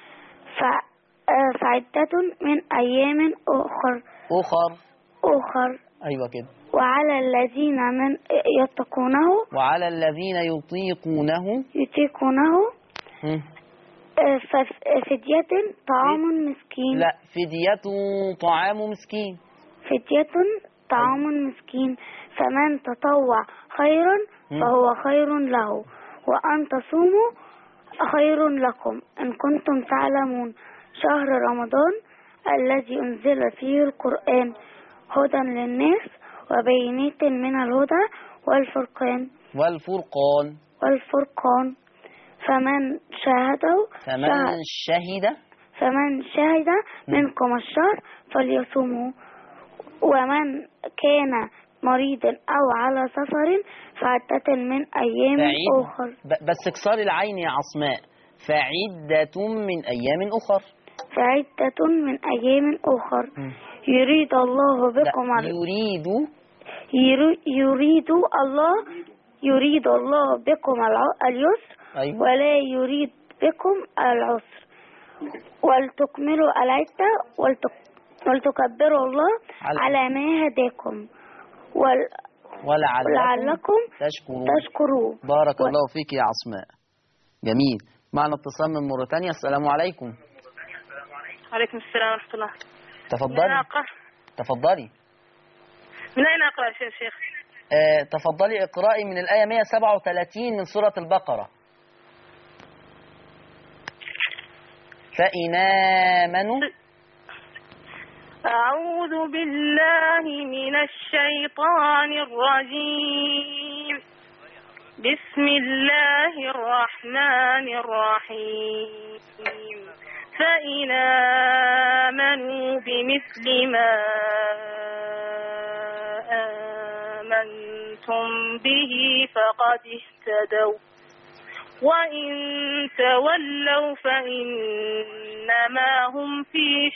فعدة من أيام أخر أخر أخر أيوة كده. وعلى الذين من يتقونه وعلى الذين يطيقونه يطيقونه م. ففدية طعام مسكين. لا فدية طعام مسكين. فدية طعام مسكين فمن تطوع خيرا فهو خير له وأن تصوموا خير لكم إن كنتم تعلمون. شهر رمضان الذي أنزل فيه القرآن هدى للناس وبينات من الهدى والفرقان والفرقان والفرقان فمن شاهده فمن شهد فمن شهد منكم الشهر فليصومه ومن كان مريضا أو على سفر فعدة من أيام أخر. بس اكسري العين يا عصماء. فعدة من أيام أخر. فعدة من أيام أخر. م. يريد الله بكم يريد يريد الله يريد الله بكم اليسر. أيوة. ولا يريد بكم العسر ولتكملوا العدة ولتكبروا الله على, على ما هداكم ول... ولعلكم, ولعلكم تشكرون. تشكرون. بارك و... الله فيك يا عصماء. جميل. معنا اتصال من موريتانيا. السلام عليكم. وعليكم السلام ورحمة الله. تفضلي. تفضلي. من أين أقرأ يا شيخ؟ آه تفضلي اقرأي من الآية مئة وسبعة وثلاثين من سورة البقرة. فإن آمنوا. أعوذ بالله من الشيطان الرجيم. بسم الله الرحمن الرحيم. فإن آمنوا بمثل ما آمنتم به فقد اهتدوا وإن تولوا فإنما هم في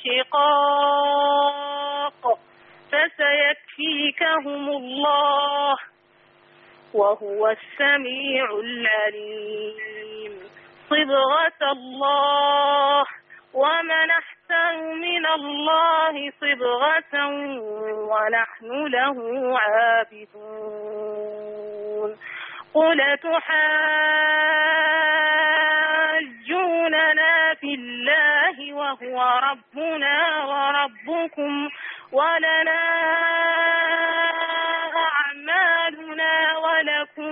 شقاق فسيكفيكهم الله وهو السميع العليم. صبغة الله ومن أحسن من الله صبغة ونحن له عابدون. قل تحاجوننا في الله وهو ربنا وربكم ولنا أعمالنا ولكم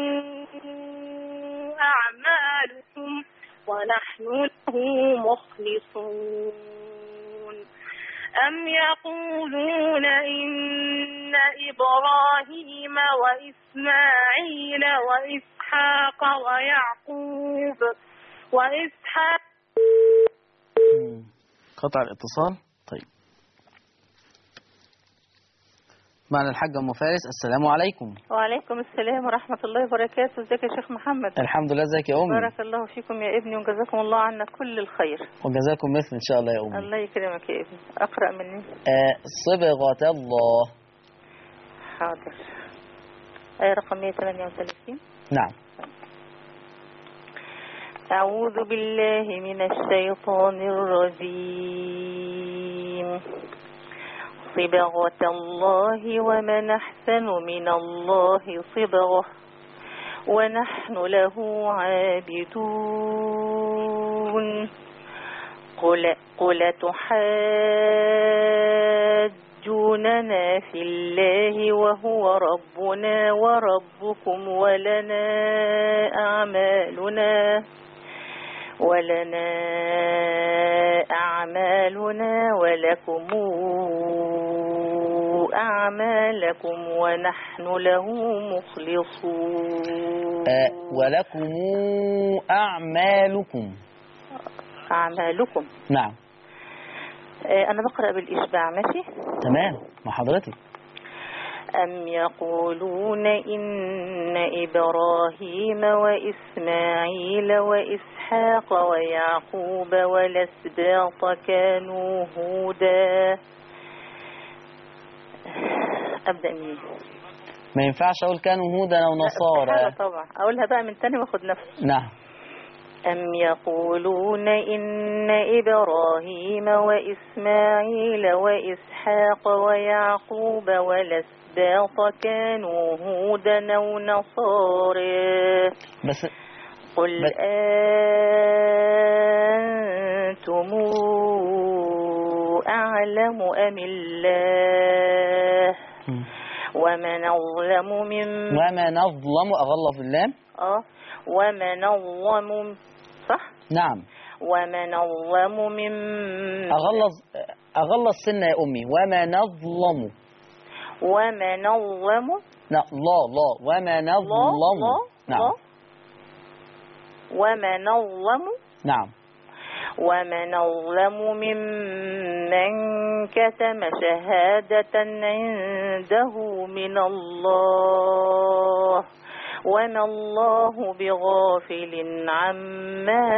أعمالكم ونحن له مخلصون. أم يقولون إن إبراهيم وإسماعيل وإسحاق ويعقوب وإسحاق. قطع الاتصال. طيب معنا الحاجة أم فارس. السلام عليكم. وعليكم السلام ورحمة الله وبركاته. ازيك يا شيخ محمد؟ الحمد لله. ازيك يا أمي؟ بارك الله فيكم يا ابني وجزاكم الله عنا كل الخير. وجزاكم مثل إن شاء الله يا أمي. الله يكرمك يا ابني. أقرأ مني. آه صبغة الله. حاضر. آية رقم مئة وثمانية وثلاثين. نعم. أعوذ بالله من الشيطان الرجيم. صبغة الله ومن أحسن من الله صبغة ونحن له عابدون. قل, قل تحاجوننا في الله وهو ربنا وربكم ولنا أعمالنا ولنا أعمالنا ولكم أعمالكم ونحن له مخلصون. أه ولكم أعمالكم. أعمالكم. نعم. أه أنا بقرأ بالإشباع. ماشي تمام مع حضرتك. أم يقولون إن إبراهيم وإسماعيل وإسحاق ويعقوب والأسباط كانوا هودا. أبدأ منين؟ ما ينفعش أقول كانوا هودا أو نصارى. طبعا أقولها بقى من تاني واخد نفسي. نعم. أم يقولون إن إبراهيم وإسماعيل وإسحاق ويعقوب والأسباط كانوا هودا أو نصارى. بس قل بس أنتم أعلم أم الله ومن أظلم ممن ومن أظلم أغلظ اللام. آه ومن أظلم. صح. نعم. ومن أظلم ممن أغلظ أغلظ سنة يا أمي. ومن أظلم. ومن أظلم. لا لا لا ومن أظلم. نعم. ومن أظلم. نعم. ومن أظلم ممن كتم شهادة عنده من الله وما الله بغافل عما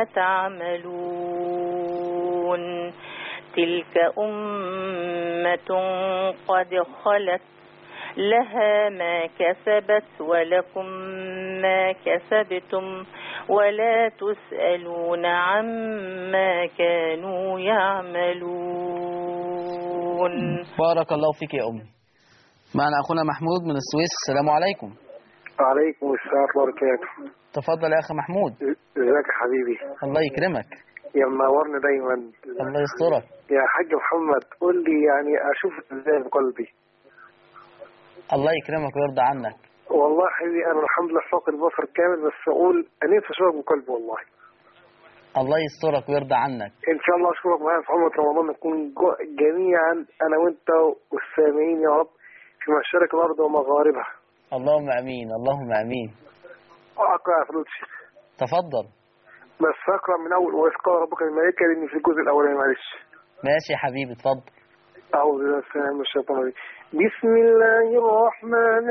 تعملون. تلك أمة قد خلت لها ما كسبت ولكم ما كسبتم ولا تسألون عما كانوا يعملون. بارك الله فيك يا أمي. معنا أخونا محمود من السويس. السلام عليكم. وعليكم السلام ورحمة الله وبركاته. تفضل يا أخي محمود. ازيك يا حبيبي؟ الله يكرمك. يا منورني دايما. الله يسترك. يا حاج محمد قول لي يعني اشوف ازاي بقلبي. الله يكرمك ويرضى عنك. والله حبيبي انا الحمد لله فاقد البصر كامل، بس اقول انا نفسي اشوفك بقلبي والله. الله يسترك ويرضى عنك. ان شاء الله اشوفك معايا في عمرة رمضان، نكون جميعا انا وانت والسامعين يا رب في مشارق الارض ومغاربها. اللهم امين اللهم امين. اقرا يا فضيلة الشيخ. تفضل. بس اقرا من اول واذ قال ربك للملائكه، لاني في الجزء الاولاني معلش. ماشي يا حبيبي اتفضل. أعوذ بالله من الشيطان الرجيم. بسم الله الرحمن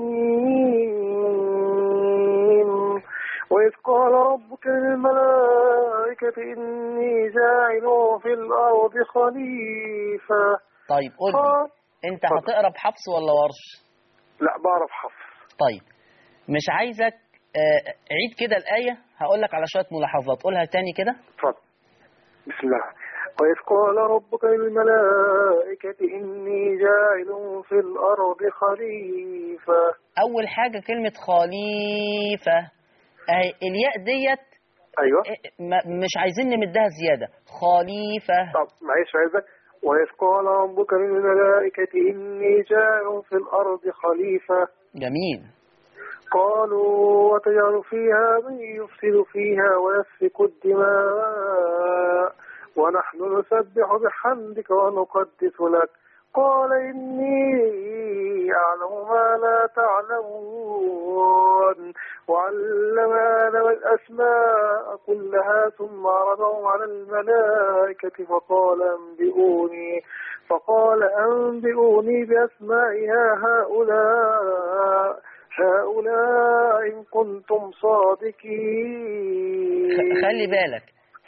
الرحيم. وإذ قال ربك للملائكة إني جاعل في الأرض خليفة. طيب قول لي أنت هتقرا بحفص ولا ورش؟ لا بعرف حفص. طيب مش عايزك آه عيد كده الآية، هقول لك على شوية ملاحظات، قولها تاني كده. اتفضل. بسم الله. وإذ قال ربك للملائكة إني جاعل في الأرض خليفة. أول حاجة كلمة خليفة، أهي الياء ديت أيوة مش عايزين نمدها زيادة. خليفة. طب معلش عايزك. وإذ قال ربك للملائكة إني جاعل في الأرض خليفة. جميل. قالوا وتجعل فيها من يفسد فيها ويسفك الدماء ونحن نسبح بحمدك ونقدس لك. قال إني أعلم ما لا تعلمون. وعلم آدم الأسماء كلها ثم عرضهم على الملائكة فقال أنبئوني فقال أنبئوني بأسماء هؤلاء هؤلاء إن كنتم صادقين. خلي بالك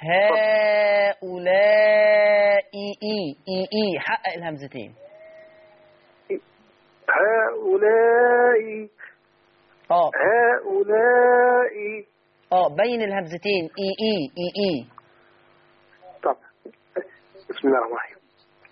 هؤلاء إي إي إي إي حقق الهمزتين. هؤلاء اه هؤلاء اه بين الهمزتين إي إي إي إي. طب بسم الله الرحمن الرحيم.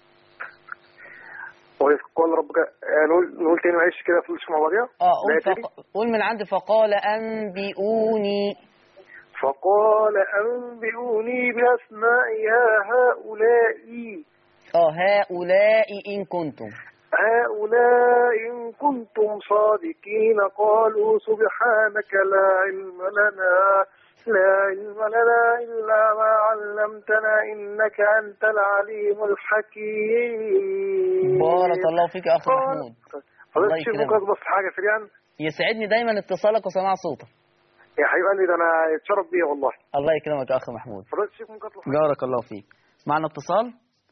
وإذ قال ربك نقول نقول تاني معلش كده في مع بعضيها. اه قول فق... قول من عند فقال أنبئوني. فقال أنبئوني بأسماء هؤلاء. اه هؤلاء إن كنتم هؤلاء إن كنتم صادقين. قالوا سبحانك لا علم لنا لا علم لنا إلا ما علمتنا إنك أنت العليم الحكيم. بارك الله فيك يا أخ محمود. الله يكرمك. بس حاجة سريعا. يسعدني دايما اتصالك وسماع صوتك يا حبيب قلبي، ده أنا اتشرف بيه والله. الله يكرمك يا أخ محمود. فضيلة الشيخ ممكن أطلع؟ بارك الله فيك. معنا اتصال،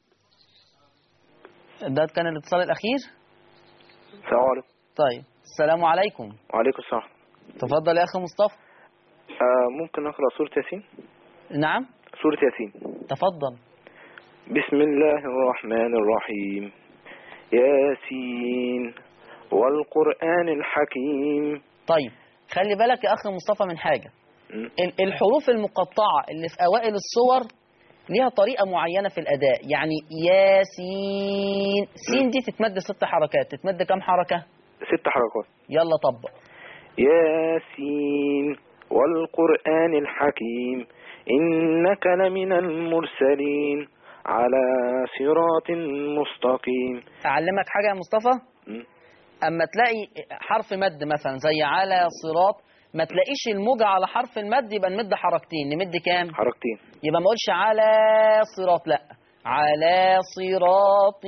ده كان الاتصال الأخير. السلام عليكم. طيب السلام عليكم. وعليكم السلام. تفضل يا أخي مصطفى. آه ممكن أقرأ سورة ياسين؟ نعم سورة ياسين. تفضل. بسم الله الرحمن الرحيم. ياسين والقرآن الحكيم. طيب خلي بالك يا أخي مصطفى من حاجة. م. الحروف المقطعة اللي في أوائل الصور ليها طريقة معينة في الأداء، يعني ياسين سين دي تتمد ست حركات، تتمد كم حركة؟ ست حركات. يلا طبق. ياسين والقرآن الحكيم إنك لمن المرسلين على صراط مستقيم. أعلمك حاجة يا مصطفى؟ م. أما تلاقي حرف مد مثلا زي على صراط، ما تلاقيش الموجة على حرف المد، يبقى نمد حركتين. نمد كام؟ حركتين. يبقى ما اقولش على صراط، لا، على صراط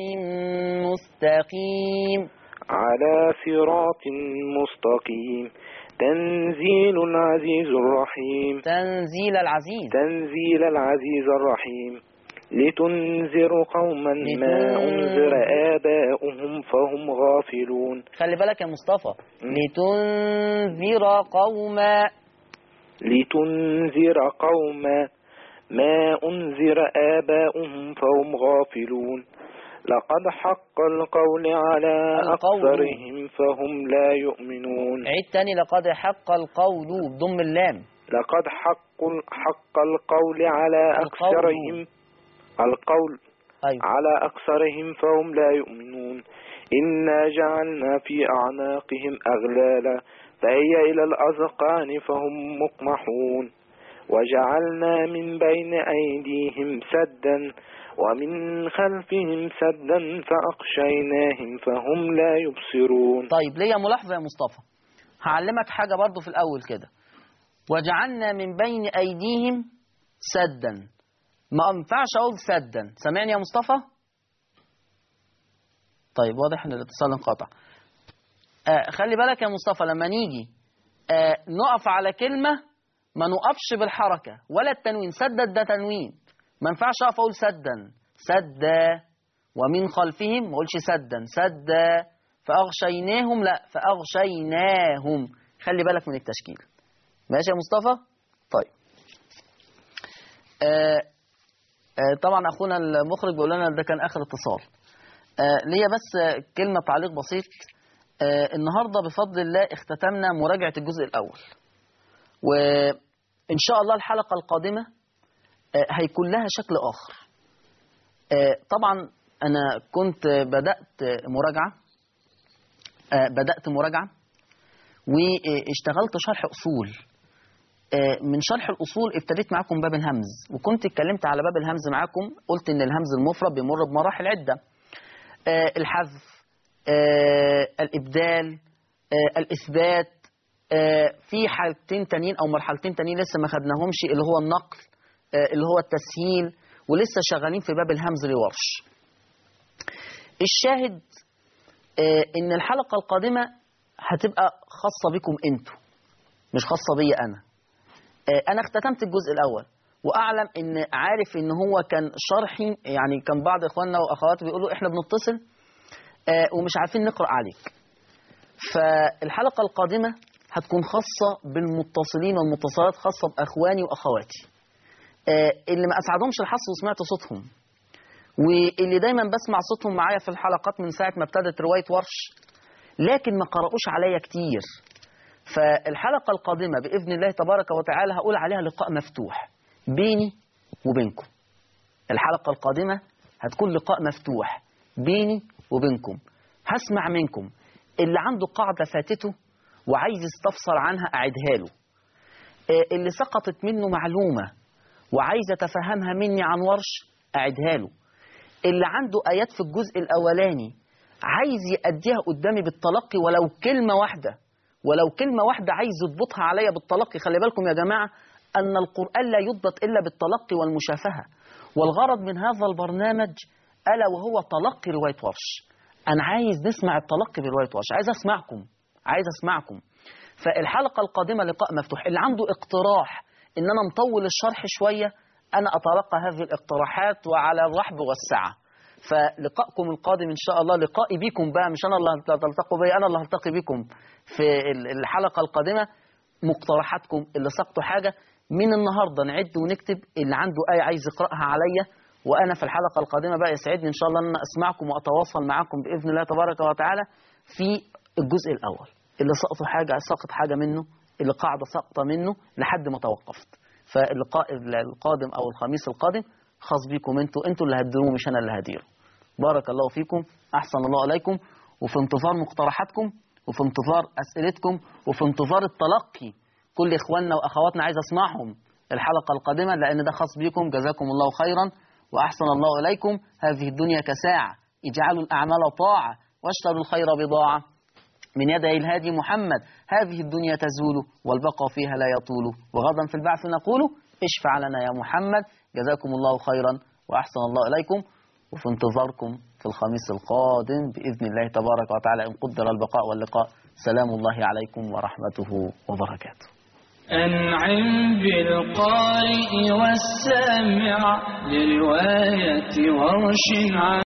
مستقيم. على صراط مستقيم. تنزيل العزيز الرحيم. تنزيل العزيز. تنزيل العزيز الرحيم. لتنذر قوما ما أنذر آباؤهم فهم غافلون. خلي بالك يا مصطفى. م. لتنذر قوما. لتنذر قوما ما أنذر آباؤهم فهم غافلون. لقد حق القول على القول. أكثرهم فهم لا يؤمنون. عيد تاني. لقد حق القول بضم اللام. لقد حق حق القول على القول. أكثرهم القول أيوة. على أكثرهم فهم لا يؤمنون. إنا جعلنا في أعناقهم أغلالا فهي إلى الأذقان فهم مقمحون. وجعلنا من بين أيديهم سدا ومن خلفهم سدا فأغشيناهم فهم لا يبصرون. طيب ليا ملاحظة يا مصطفى، هعلمك حاجة برضو في الأول كده. وجعلنا من بين أيديهم سدا، ما ينفعش أقول سدا. سامعني يا مصطفى؟ طيب واضح ان الاتصال انقطع. آه خلي بالك يا مصطفى، لما نيجي آه نقف على كلمة ما نقفش بالحركة ولا التنوين. سدد ده تنوين، ما ينفعش اقف اقول سدا. سدا ومن خلفهم، ما اقولش سدا. سدا فأغشيناهم، لا فأغشيناهم. خلي بالك من التشكيل. ماشي يا مصطفى؟ طيب آه آه طبعا اخونا المخرج بيقول لنا ده كان اخر اتصال. آه ليا بس كلمة تعليق بسيط. آه النهاردة بفضل الله اختتمنا مراجعة الجزء الأول، وإن شاء الله الحلقة القادمة آه هيكون لها شكل آخر. آه طبعا أنا كنت بدأت مراجعة آه بدأت مراجعة واشتغلت شرح أصول. آه من شرح الأصول ابتديت معكم باب الهمز، وكنت اتكلمت على باب الهمز معكم. قلت إن الهمز المفرد بيمر بمراحل عدة: آه الحذف، آه الإبدال، آه الإثبات. آه في حالتين تانيين أو مرحلتين تانيين لسه ما خدناهمش، اللي هو النقل، آه اللي هو التسهيل، ولسه شغالين في باب الهمز لورش. الشاهد آه إن الحلقة القادمة هتبقى خاصة بكم أنتوا، مش خاصة بي أنا. آه أنا اختتمت الجزء الأول، وأعلم إن عارف إن هو كان شرحي، يعني كان بعض إخواننا وأخواتي بيقولوا إحنا بنتصل آه ومش عارفين نقرأ عليك. فالحلقة القادمة هتكون خاصة بالمتصلين والمتصلات، خاصة بأخواني وأخواتي آه اللي ما أسعدهمش الحظ وسمعت صوتهم، واللي دايما بسمع صوتهم معايا في الحلقات من ساعة ما ابتدت رواية ورش، لكن ما قرأوش عليا كتير. فالحلقة القادمة بإذن الله تبارك وتعالى هقول عليها لقاء مفتوح بيني وبينكم. الحلقة القادمة هتكون لقاء مفتوح بيني وبينكم. هسمع منكم اللي عنده قاعدة فاتته وعايز يستفسر عنها أعيدها له، اللي سقطت منه معلومة وعايز يتفهمها مني عن ورش أعيدها له، اللي عنده آيات في الجزء الأولاني عايز يأديها قدامي بالتلقي ولو كلمة واحدة، ولو كلمة واحدة عايز يضبطها عليا بالتلقي. خلي بالكم يا جماعة أن القرآن لا يضبط إلا بالتلقي والمشافهة، والغرض من هذا البرنامج ألا وهو تلقي رواية ورش. أنا عايز نسمع التلقي برواية ورش، عايز أسمعكم عايز أسمعكم فالحلقة القادمة لقاء مفتوح. اللي عنده اقتراح إن أنا مطول الشرح شوية، أنا أتلقى هذه الاقتراحات وعلى الرحب والسعة. فلقاءكم القادم إن شاء الله لقائي بكم بقى، مش أنا اللي هتلتقوا بي، أنا اللي هلتقي بكم في الحلقة القادمة. مقترحاتكم اللي سقطوا حاجة من النهاردة نعد ونكتب، اللي عنده آية عايز يقرأها عليا، وأنا في الحلقة القادمة بقى يسعدني إن شاء الله أن أسمعكم وأتواصل معكم بإذن الله تبارك وتعالى في الجزء الأول. اللي سقطوا حاجة سقط حاجة منه، اللي قاعدة سقط منه لحد ما توقفت. فاللقاء القادم أو الخميس القادم خاص بيكم انتوا، انتوا اللي هتديروه مش أنا اللي هديره. بارك الله فيكم، أحسن الله عليكم، وفي انتظار مقترحاتكم، وفي انتظار أسئلتكم، وفي انتظار التلقي. كل إخواننا وأخواتنا عايز أسمعهم الحلقة القادمة، لأن ده خاص بيكم. جزاكم الله خيرا وأحسن الله إليكم. هذه الدنيا كساعة، اجعلوا الأعمال طاعة واشتروا الخير بضاعة. من يدعي الهادي محمد، هذه الدنيا تزول والبقاء فيها لا يطول، وغدا في البعث نقول اشفع لنا يا محمد. جزاكم الله خيرا وأحسن الله إليكم، وفي انتظاركم في الخميس القادم بإذن الله تبارك وتعالى إن قدر البقاء واللقاء. سلام الله عليكم ورحمته وبركاته. أنعم بالقارئ والسامع لرواية ورش